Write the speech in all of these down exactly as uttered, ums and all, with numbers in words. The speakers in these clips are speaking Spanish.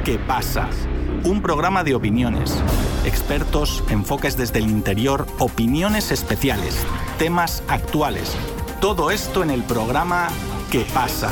¿Qué pasa? Un programa de opiniones, expertos, enfoques desde el interior, opiniones especiales, temas actuales. Todo esto en el programa ¿Qué pasa?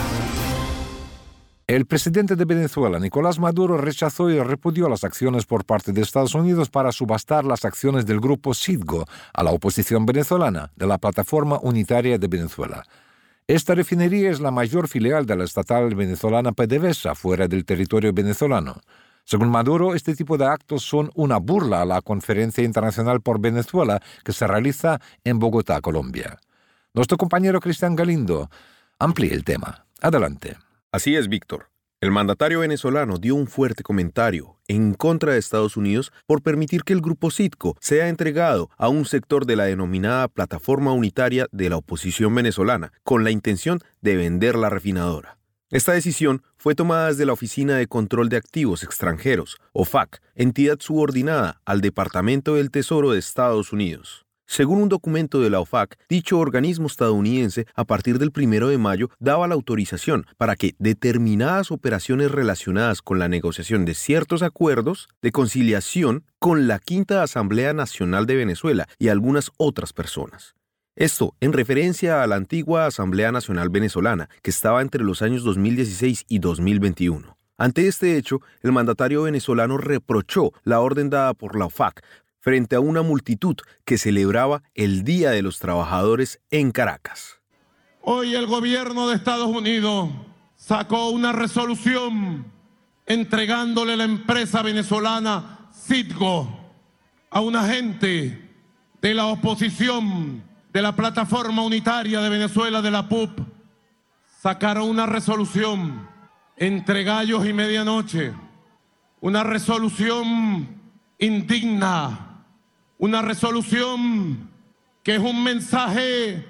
El presidente de Venezuela, Nicolás Maduro, rechazó y repudió las acciones por parte de Estados Unidos para subastar las acciones del grupo Citgo a la oposición venezolana de la Plataforma Unitaria de Venezuela. Esta refinería es la mayor filial de la estatal venezolana PDVSA fuera del territorio venezolano. Según Maduro, este tipo de actos son una burla a la Conferencia Internacional por Venezuela que se realiza en Bogotá, Colombia. Nuestro compañero Cristian Galindo amplía el tema. Adelante. Así es, Víctor. El mandatario venezolano dio un fuerte comentario en contra de Estados Unidos por permitir que el grupo Citgo sea entregado a un sector de la denominada Plataforma Unitaria de la oposición venezolana, con la intención de vender la refinadora. Esta decisión fue tomada desde la Oficina de Control de Activos Extranjeros, O F A C, entidad subordinada al Departamento del Tesoro de Estados Unidos. Según un documento de la O F A C, dicho organismo estadounidense, a partir del primero de mayo, daba la autorización para que determinadas operaciones relacionadas con la negociación de ciertos acuerdos de conciliación con la Quinta Asamblea Nacional de Venezuela y algunas otras personas. Esto en referencia a la antigua Asamblea Nacional Venezolana, que estaba entre los años dos mil dieciséis y dos mil veintiuno. Ante este hecho, el mandatario venezolano reprochó la orden dada por la O F A C frente a una multitud que celebraba el Día de los Trabajadores en Caracas. Hoy el gobierno de Estados Unidos sacó una resolución entregándole la empresa venezolana Citgo a un agente de la oposición de la Plataforma Unitaria de Venezuela, de la P U V. Sacaron una resolución entre gallos y medianoche, una resolución indigna, una resolución que es un mensaje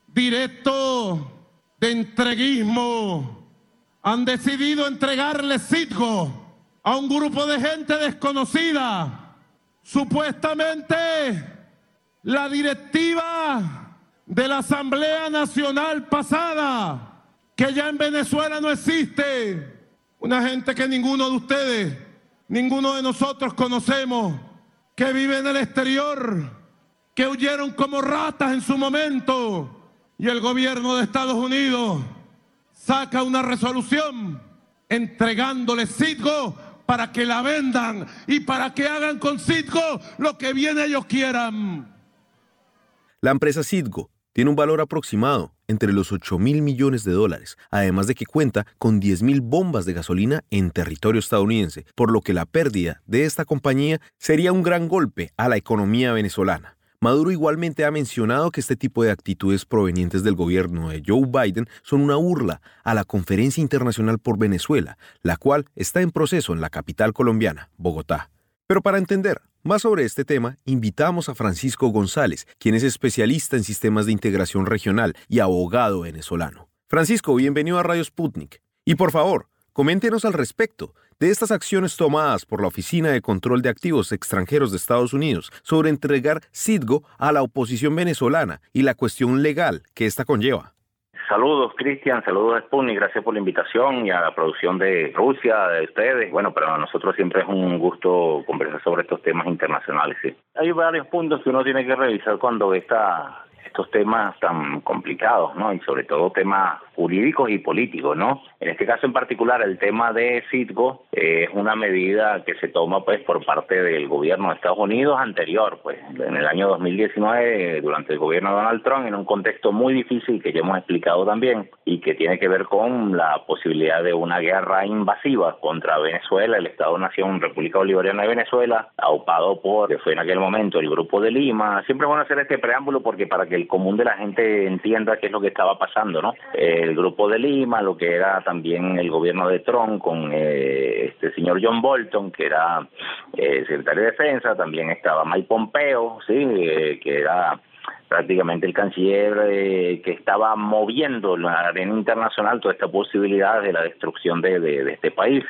directo de entreguismo. Han decidido entregarle Citgo a un grupo de gente desconocida. Supuestamente la directiva de la Asamblea Nacional pasada, que ya en Venezuela no existe. Una gente que ninguno de ustedes, ninguno de nosotros conocemos, que vive en el exterior, que huyeron como ratas en su momento, y el gobierno de Estados Unidos saca una resolución entregándole Citgo para que la vendan y para que hagan con Citgo lo que bien ellos quieran. La empresa Citgo tiene un valor aproximado entre los ocho mil millones de dólares, además de que cuenta con diez mil bombas de gasolina en territorio estadounidense, por lo que la pérdida de esta compañía sería un gran golpe a la economía venezolana. Maduro igualmente ha mencionado que este tipo de actitudes provenientes del gobierno de Joe Biden son una burla a la Conferencia Internacional por Venezuela, la cual está en proceso en la capital colombiana, Bogotá. Pero para entender más sobre este tema, invitamos a Francisco González, quien es especialista en sistemas de integración regional y abogado venezolano. Francisco, bienvenido a Radio Sputnik. Y por favor, coméntenos al respecto de estas acciones tomadas por la Oficina de Control de Activos Extranjeros de Estados Unidos sobre entregar Citgo a la oposición venezolana y la cuestión legal que esta conlleva. Saludos, Cristian, saludos a Sputnik, gracias por la invitación y a la producción de Rusia, de ustedes. Bueno, para nosotros siempre es un gusto conversar sobre estos temas internacionales. ¿Sí? Hay varios puntos que uno tiene que revisar cuando ve esta, estos temas tan complicados, ¿no? Y sobre todo temas jurídicos y políticos, ¿no? En este caso en particular, el tema de Citgo eh, es una medida que se toma pues por parte del gobierno de Estados Unidos anterior, pues en el año dos mil diecinueve, durante el gobierno de Donald Trump, en un contexto muy difícil que ya hemos explicado también y que tiene que ver con la posibilidad de una guerra invasiva contra Venezuela, el Estado-Nación República Bolivariana de Venezuela, aupado por, que fue en aquel momento, el Grupo de Lima. Siempre es bueno hacer este preámbulo porque para que el común de la gente entienda qué es lo que estaba pasando, ¿no? Eh, el Grupo de Lima, lo que era también el gobierno de Trump con eh, este señor John Bolton, que era eh, secretario de Defensa, también estaba Mike Pompeo, sí, eh, que era prácticamente el canciller eh, que estaba moviendo en la arena internacional toda esta posibilidad de la destrucción de, de, de este país.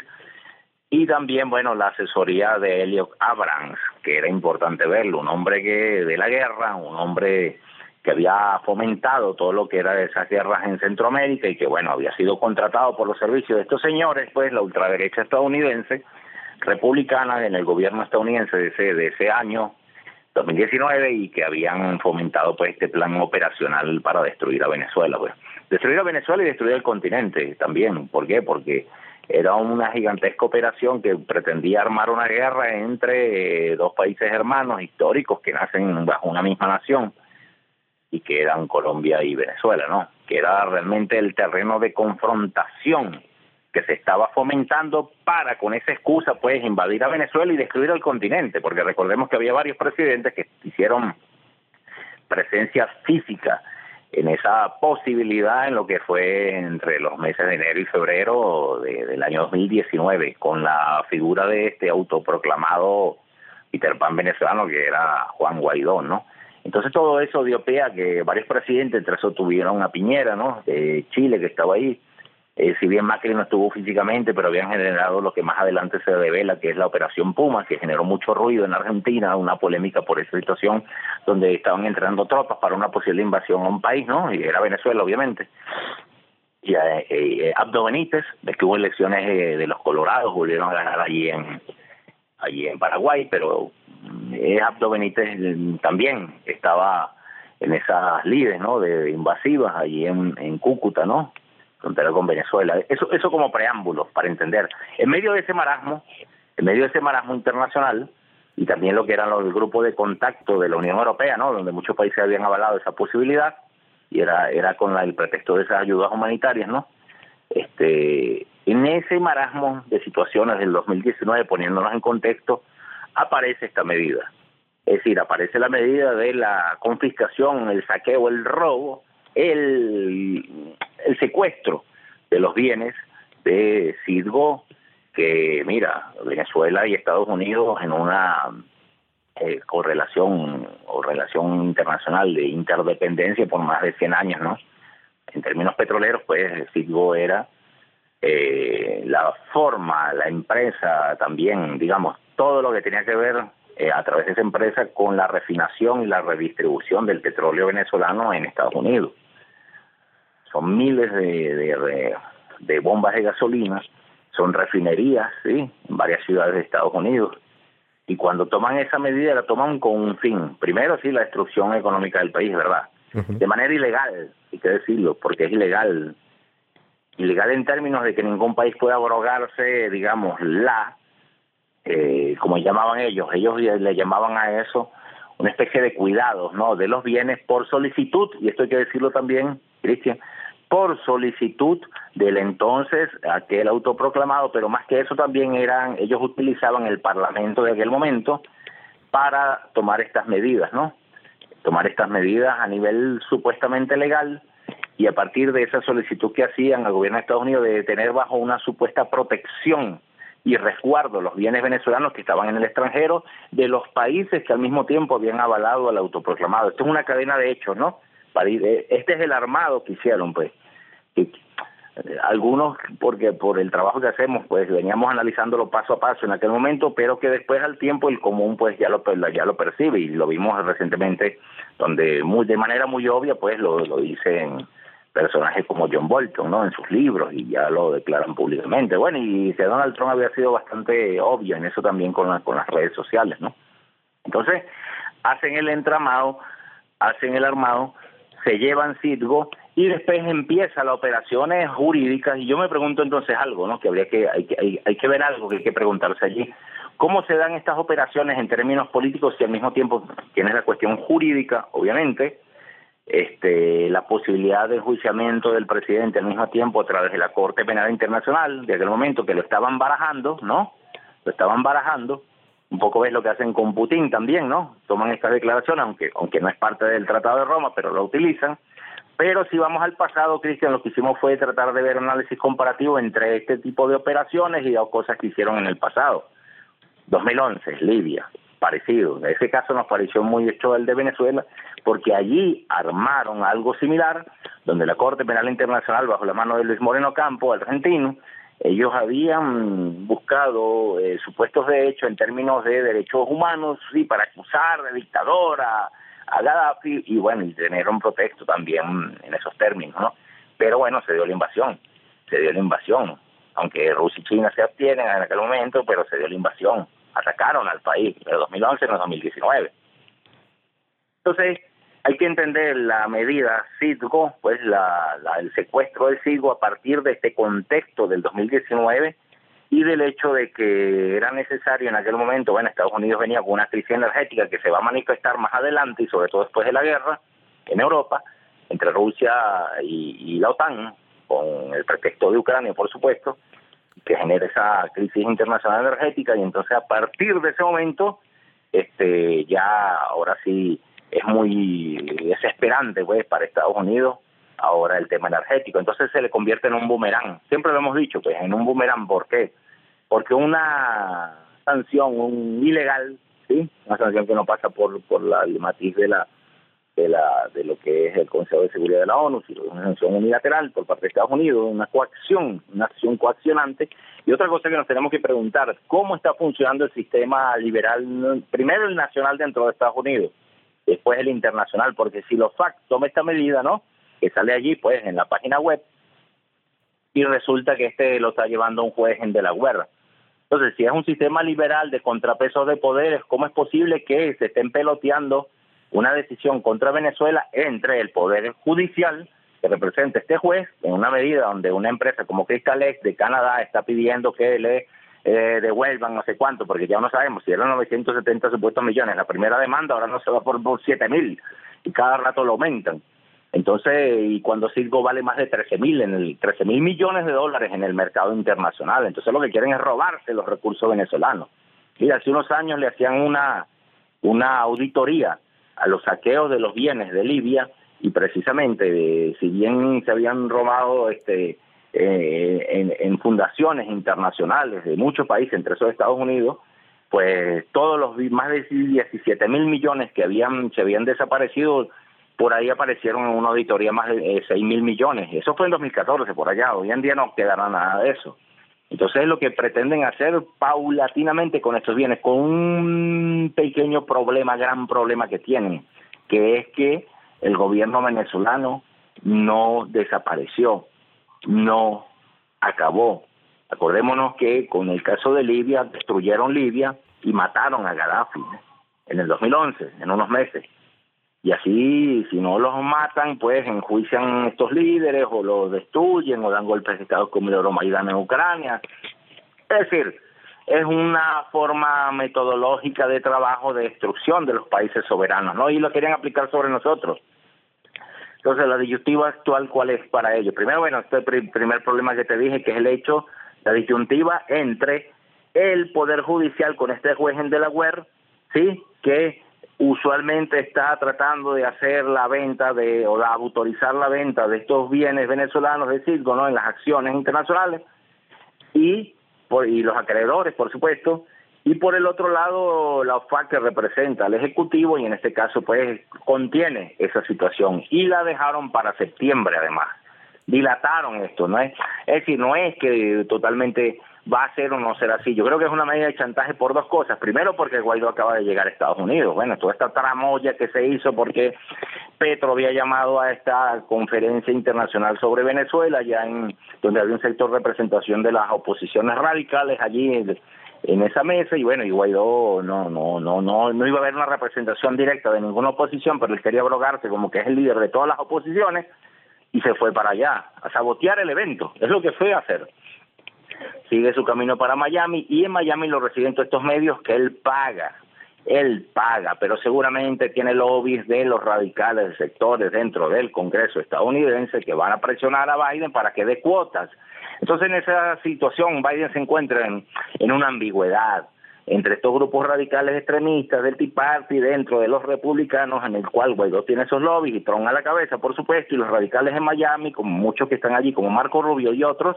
Y también, bueno, la asesoría de Elliot Abrams, que era importante verlo, un hombre que de la guerra, un hombre que había fomentado todo lo que era esas guerras en Centroamérica y que, bueno, había sido contratado por los servicios de estos señores, pues la ultraderecha estadounidense, republicana en el gobierno estadounidense de ese, de ese año, dos mil diecinueve, y que habían fomentado pues este plan operacional para destruir a Venezuela, pues. Destruir a Venezuela y destruir el continente también. ¿Por qué? Porque era una gigantesca operación que pretendía armar una guerra entre eh, dos países hermanos históricos que nacen bajo una misma nación y que eran Colombia y Venezuela, ¿no? Que era realmente el terreno de confrontación que se estaba fomentando para, con esa excusa, pues, invadir a Venezuela y destruir el continente, porque recordemos que había varios presidentes que hicieron presencia física en esa posibilidad en lo que fue entre los meses de enero y febrero de, del año dos mil diecinueve, con la figura de este autoproclamado Peter Pan venezolano, que era Juan Guaidó, ¿no? Entonces todo eso dio pie a que varios presidentes, entre esos tuvieron a Piñera, ¿no?, de Chile, que estaba ahí. Eh, si bien Macri no estuvo físicamente, pero habían generado lo que más adelante se revela, que es la Operación Puma, que generó mucho ruido en Argentina, una polémica por esa situación, donde estaban entrenando tropas para una posible invasión a un país, ¿no? Y era Venezuela, obviamente. Y eh, eh, Abdo Benítez, de que hubo elecciones eh, de los Colorados, volvieron a ganar allí en allí en Paraguay, pero eh, Abdo Benítez también estaba en esas lides, ¿no?, de invasivas allí en, en Cúcuta, ¿no?, frontera con Venezuela. Eso eso como preámbulo para entender. En medio de ese marasmo, en medio de ese marasmo internacional, y también lo que eran los grupos de contacto de la Unión Europea, ¿no?, donde muchos países habían avalado esa posibilidad, y era era con la, el pretexto de esas ayudas humanitarias, ¿no? Este, en ese marasmo de situaciones del dos mil diecinueve, poniéndonos en contexto, aparece esta medida. Es decir, aparece la medida de la confiscación, el saqueo, el robo, el, el secuestro de los bienes de Citgo, que, mira, Venezuela y Estados Unidos en una eh, correlación o relación internacional de interdependencia por más de cien años, ¿no? En términos petroleros, pues Citgo era eh, la forma, la empresa también, digamos, todo lo que tenía que ver eh, a través de esa empresa con la refinación y la redistribución del petróleo venezolano en Estados Unidos. Son miles de, de, de, de bombas de gasolina, son refinerías, ¿sí?, en varias ciudades de Estados Unidos. Y cuando toman esa medida, la toman con un fin. Primero, sí, la destrucción económica del país, ¿verdad? Uh-huh. De manera ilegal, hay que decirlo, porque es ilegal. Ilegal en términos de que ningún país pueda abrogarse, digamos, la, eh, como llamaban ellos, ellos le llamaban a eso una especie de cuidados, ¿no?, de los bienes por solicitud, y esto hay que decirlo también, Cristian, por solicitud del entonces aquel autoproclamado, pero más que eso también eran, ellos utilizaban el Parlamento de aquel momento para tomar estas medidas, ¿no? Tomar estas medidas a nivel supuestamente legal, y a partir de esa solicitud que hacían al gobierno de Estados Unidos de tener bajo una supuesta protección y resguardo los bienes venezolanos que estaban en el extranjero de los países que al mismo tiempo habían avalado al autoproclamado. Esto es una cadena de hechos, ¿no? Este es el armado que hicieron, pues. Y algunos, porque por el trabajo que hacemos, pues veníamos analizándolo paso a paso en aquel momento, pero que después al tiempo el común, pues ya lo ya lo percibe, y lo vimos recientemente, donde muy de manera muy obvia, pues lo, lo dicen personajes como John Bolton, ¿no?, en sus libros, y ya lo declaran públicamente. Bueno, y que Donald Trump había sido bastante obvio en eso también con, la, con las redes sociales, ¿no? Entonces, hacen el entramado, hacen el armado, se llevan Citgo, y después empieza las operaciones jurídicas. Y yo me pregunto entonces algo, ¿no?, que habría que hay, que hay, hay que ver algo que hay que preguntarse allí. ¿Cómo se dan estas operaciones en términos políticos si al mismo tiempo tienes la cuestión jurídica, obviamente, este la posibilidad de enjuiciamiento del presidente al mismo tiempo a través de la Corte Penal Internacional de aquel momento, que lo estaban barajando, ¿no? Lo estaban barajando. Un poco ves lo que hacen con Putin también, ¿no? Toman estas declaraciones, aunque aunque no es parte del Tratado de Roma, pero lo utilizan. Pero si vamos al pasado, Cristian, lo que hicimos fue tratar de ver un análisis comparativo entre este tipo de operaciones y las cosas que hicieron en el pasado. dos mil once, Libia, parecido. En ese caso nos pareció muy hecho el de Venezuela, porque allí armaron algo similar, donde la Corte Penal Internacional, bajo la mano de Luis Moreno Campo, argentino, ellos habían buscado eh, supuestos de hecho en términos de derechos humanos, sí, para acusar de dictador a, a Gaddafi y bueno, y tener un pretexto también en esos términos, ¿no? Pero bueno, se dio la invasión, se dio la invasión, aunque Rusia y China se abstienen en aquel momento, pero se dio la invasión, atacaron al país, en el dos mil once, en el dos mil diecinueve. Entonces, hay que entender la medida Citgo, pues la, la, el secuestro del Citgo a partir de este contexto del dos mil diecinueve y del hecho de que era necesario en aquel momento, bueno, Estados Unidos venía con una crisis energética que se va a manifestar más adelante y sobre todo después de la guerra en Europa, entre Rusia y, y la OTAN, con el pretexto de Ucrania, por supuesto, que genera esa crisis internacional energética, y entonces a partir de ese momento, este ya ahora sí es muy desesperante pues para Estados Unidos ahora el tema energético, entonces se le convierte en un boomerang, siempre lo hemos dicho, pues en un boomerang. ¿Por qué? Porque una sanción, un ilegal, ¿sí? Una sanción que no pasa por por la, el matiz de la de la de lo que es el Consejo de Seguridad de la ONU, sino una sanción unilateral por parte de Estados Unidos, una coacción, una acción coaccionante. Y otra cosa que nos tenemos que preguntar, ¿cómo está funcionando el sistema liberal, primero el nacional dentro de Estados Unidos, después el internacional? Porque si los F A C toma esta medida, ¿no?, que sale allí pues en la página web, y resulta que este lo está llevando un juez en Delaware. Entonces, si es un sistema liberal de contrapesos de poderes, ¿cómo es posible que se estén peloteando una decisión contra Venezuela entre el Poder Judicial, que representa este juez, en una medida donde una empresa como Crystalex de Canadá está pidiendo que le eh, devuelvan no sé cuánto, porque ya no sabemos si eran novecientos setenta supuestos millones la primera demanda, ahora no se va por, por siete mil, y cada rato lo aumentan. Entonces, y cuando Citgo vale más de trece mil en el trece mil millones de dólares en el mercado internacional, entonces lo que quieren es robarse los recursos venezolanos. Mira, hace unos años le hacían una una auditoría a los saqueos de los bienes de Libia, y precisamente, eh, si bien se habían robado este eh, en, en fundaciones internacionales de muchos países, entre esos Estados Unidos, pues todos los más de diecisiete mil millones que habían se habían desaparecido, por ahí aparecieron en una auditoría más de seis mil millones. Eso fue en dos mil catorce, por allá. Hoy en día no quedará nada de eso. Entonces, lo que pretenden hacer paulatinamente con estos bienes, con un pequeño problema, gran problema que tienen, que es que el gobierno venezolano no desapareció, no acabó. Acordémonos que con el caso de Libia, destruyeron Libia y mataron a Gaddafi en el dos mil once, en unos meses. Y así, si no los matan, pues enjuician a estos líderes o los destruyen o dan golpes de Estado como el Euromaidán en Ucrania. Es decir, es una forma metodológica de trabajo de destrucción de los países soberanos, ¿no? Y lo querían aplicar sobre nosotros. Entonces, la disyuntiva actual, ¿cuál es para ellos? Primero, bueno, este primer problema que te dije, que es el hecho, la disyuntiva entre el Poder Judicial con este juez en Delaware, ¿sí?, que usualmente está tratando de hacer la venta de o de autorizar la venta de estos bienes venezolanos de Citgo, ¿no?, en las acciones internacionales, y por y los acreedores, por supuesto, y por el otro lado la O F A C, que representa al Ejecutivo, y en este caso pues contiene esa situación, y la dejaron para septiembre. Además dilataron esto, ¿no es? Es decir, no es que totalmente va a ser o no ser así. Yo creo que es una medida de chantaje por dos cosas. Primero, porque Guaidó acaba de llegar a Estados Unidos. Bueno, toda esta tramoya que se hizo porque Petro había llamado a esta conferencia internacional sobre Venezuela, ya en donde había un sector de representación de las oposiciones radicales allí en, en esa mesa, y bueno, y Guaidó no no no no no iba a haber una representación directa de ninguna oposición, pero él quería abrogarse como que es el líder de todas las oposiciones, y se fue para allá a sabotear el evento. Es lo que fue a hacer. Sigue su camino para Miami, y en Miami lo reciben todos estos medios que él paga, él paga, pero seguramente tiene lobbies de los radicales, de sectores dentro del Congreso estadounidense que van a presionar a Biden para que dé cuotas. Entonces, en esa situación, Biden se encuentra en, en una ambigüedad entre estos grupos radicales extremistas del Tea Party dentro de los republicanos, en el cual Guaidó tiene esos lobbies y Trump a la cabeza, por supuesto, y los radicales en Miami, como muchos que están allí, como Marco Rubio y otros,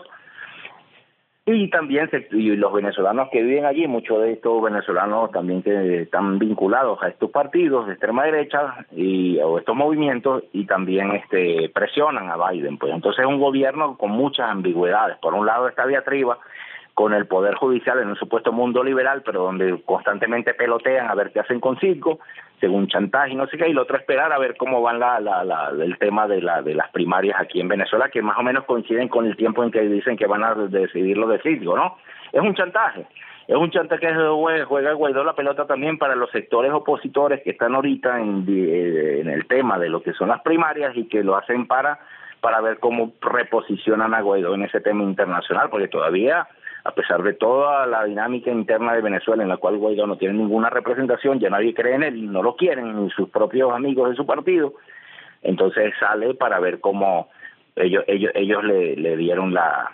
y también se, y los venezolanos que viven allí, muchos de estos venezolanos también que están vinculados a estos partidos de extrema derecha y o estos movimientos, y también este presionan a Biden. Pues entonces es un gobierno con muchas ambigüedades. Por un lado, esta diatriba con el Poder Judicial en un supuesto mundo liberal, pero donde constantemente pelotean a ver qué hacen con Citgo, según chantaje y no sé qué, y lo otro esperar a ver cómo van la, la, la, el tema de, la, de las primarias aquí en Venezuela, que más o menos coinciden con el tiempo en que dicen que van a decidir lo de Citgo, ¿no? Es un chantaje. Es un chantaje que juega Guaidó la pelota también para los sectores opositores que están ahorita en, en el tema de lo que son las primarias y que lo hacen para, para ver cómo reposicionan a Guaidó en ese tema internacional, porque todavía, a pesar de toda la dinámica interna de Venezuela en la cual Guaidó no tiene ninguna representación, ya nadie cree en él, no lo quieren, ni sus propios amigos de su partido, entonces sale para ver cómo ellos ellos ellos le, le dieron la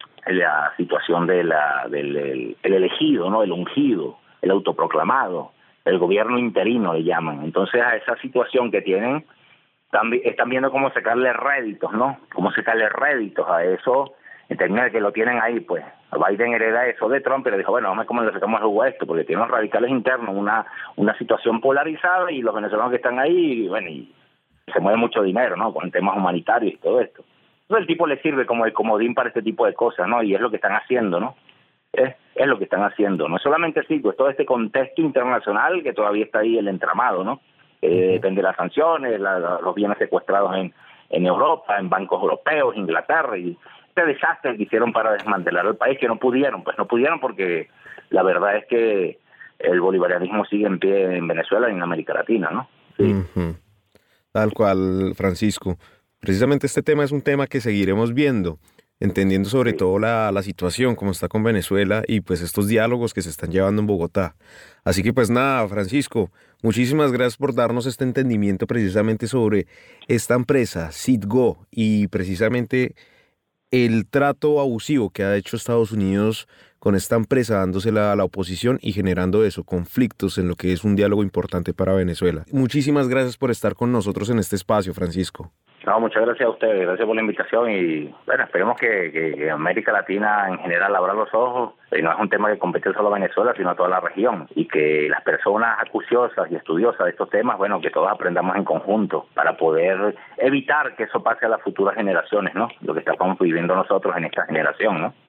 la situación de la del el, el elegido, ¿no? El ungido, el autoproclamado, el gobierno interino le llaman. Entonces a esa situación que tienen, están, están viendo cómo sacarle réditos, ¿no? Cómo sacarle réditos a eso, en términos de que lo tienen ahí, pues. Biden hereda eso de Trump, pero dijo, bueno, vamos a ver cómo le sacamos el jugo a esto, porque tienen los radicales internos, una una situación polarizada, y los venezolanos que están ahí, bueno, y se mueve mucho dinero, ¿no? Con temas humanitarios y todo esto. Entonces el tipo le sirve como el comodín para este tipo de cosas, ¿no? Y es lo que están haciendo, ¿no? Es, es lo que están haciendo. No es solamente Citgo, es todo este contexto internacional que todavía está ahí el entramado, ¿no? Eh, depende de las sanciones, la, la, los bienes secuestrados en, en Europa, en bancos europeos, Inglaterra, y este desastre que hicieron para desmantelar el país, que no pudieron, pues no pudieron porque la verdad es que el bolivarianismo sigue en pie en Venezuela y en América Latina, ¿no? Sí. Uh-huh. Tal cual, Francisco. Precisamente este tema es un tema que seguiremos viendo, entendiendo sobre todo la, la situación como está con Venezuela y pues estos diálogos que se están llevando en Bogotá. Así que pues nada, Francisco, muchísimas gracias por darnos este entendimiento precisamente sobre esta empresa, Citgo, y precisamente el trato abusivo que ha hecho Estados Unidos con esta empresa, dándosela a la oposición y generando eso, conflictos en lo que es un diálogo importante para Venezuela. Muchísimas gracias por estar con nosotros en este espacio, Francisco. No, muchas gracias a ustedes, gracias por la invitación y bueno, esperemos que, que, que América Latina en general abra los ojos y no es un tema que compete solo a Venezuela, sino a toda la región, y que las personas acuciosas y estudiosas de estos temas, bueno, que todos aprendamos en conjunto para poder evitar que eso pase a las futuras generaciones, ¿no? Lo que estamos viviendo nosotros en esta generación, ¿no?